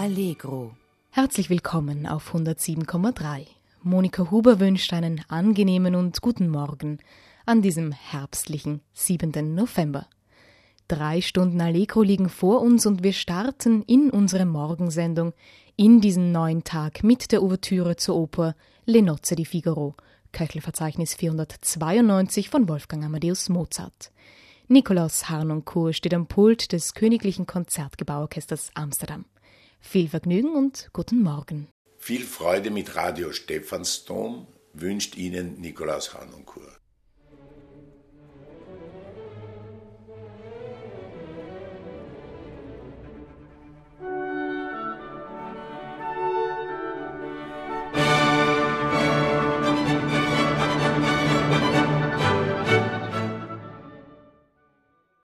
Allegro. Herzlich willkommen auf 107,3. Monika Huber wünscht einen angenehmen und guten Morgen an diesem herbstlichen 7. November. 3 Stunden Allegro liegen vor uns und wir starten in unsere Morgensendung in diesen neuen Tag mit der Ouvertüre zur Oper Le Nozze di Figaro, Köchelverzeichnis 492 von Wolfgang Amadeus Mozart. Nikolaus Harnoncourt steht am Pult des Königlichen Konzertgebauorchesters Amsterdam. Viel Vergnügen und guten Morgen. Viel Freude mit Radio Stephansdom wünscht Ihnen Nikolaus Harnoncourt.